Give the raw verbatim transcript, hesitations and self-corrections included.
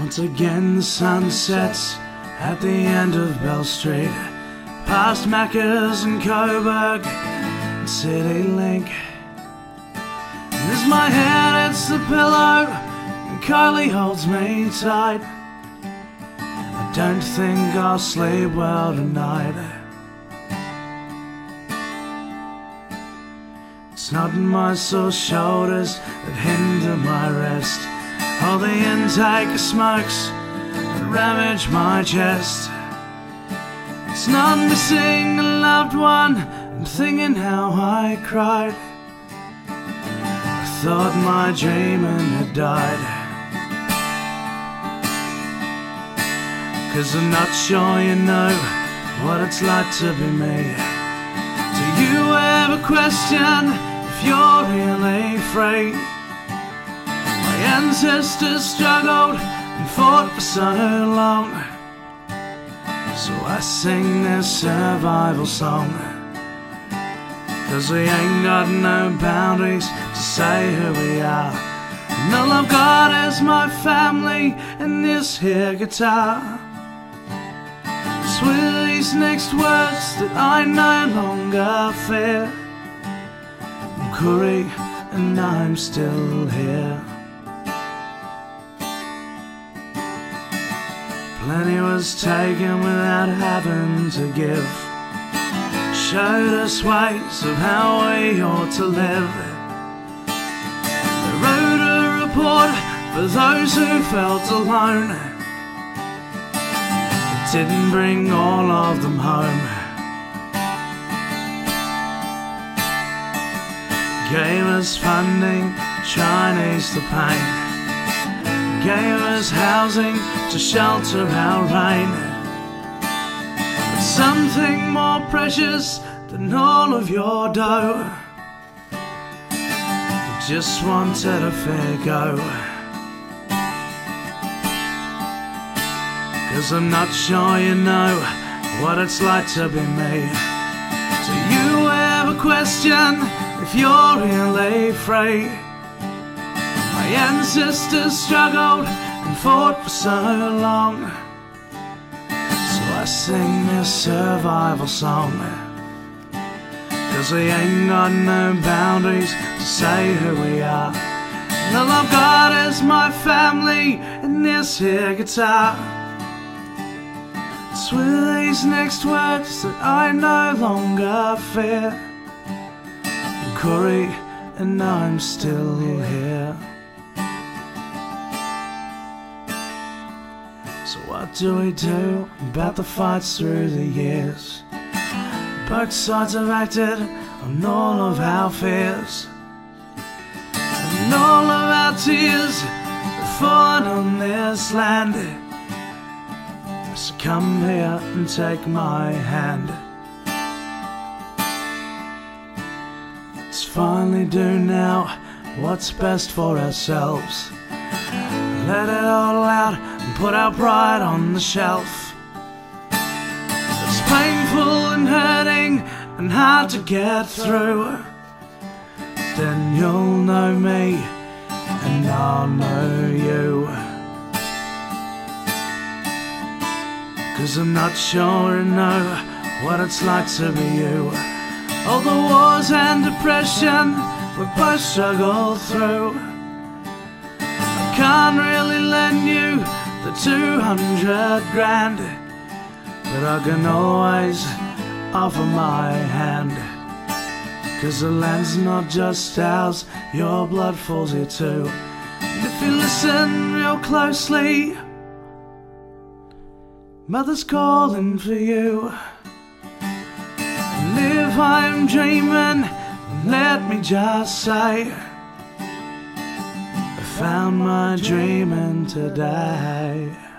Once again the sun sets at the end of Bell Street, past Macca's and Coburg and City Link. And as my head hits the pillow and Kylie holds me tight, I don't think I'll sleep well tonight. It's not my sore shoulders that hinder my rest, or the intake of smokes that ravage my chest. It's not missing a loved one and thinking how I cried. I thought my dreaming had died. 'Cause I'm not sure you know what it's like to be me. Do you ever question if you're really free? My ancestors struggled and fought for so long, so I sing this survival song. 'Cause we ain't got no boundaries to say who we are, and all I've got is my family and this here guitar. It's with these next words that I no longer fear. I'm Curry and I'm still here. Plenty was taken without having to give, showed us ways of how we ought to live. They wrote a report for those who felt alone. It didn't bring all of them home. Gave us funding, Chinese the pain, gave us housing to shelter our rain. But something more precious than all of your dough, we just wanted a fair go. 'Cause I'm not sure you know what it's like to be me. Do you ever question if you're really free? My ancestors struggled and fought for so long, so I sing this survival song. 'Cause we ain't got no boundaries to say who we are, and all I've got is my family and this here guitar. It's with these next words that I no longer fear. I'm Curry and I'm still here. So what do we do about the fights through the years? Both sides have acted on all of our fears, and all of our tears have fallen on this land. So come here and take my hand. Let's finally do now what's best for ourselves. Let it all out and put our pride on the shelf. It's painful and hurting and hard to get through. Then you'll know me and I'll know you. 'Cause I'm not sure I know what it's like to be you. All the wars and depression we both struggled through. I can't really lend you the two hundred grand, but I can always offer my hand. 'Cause the land's not just ours, your blood falls here too. And if you listen real closely, Mother's calling for you. And if I'm dreaming, let me just say, I found my dreaming today.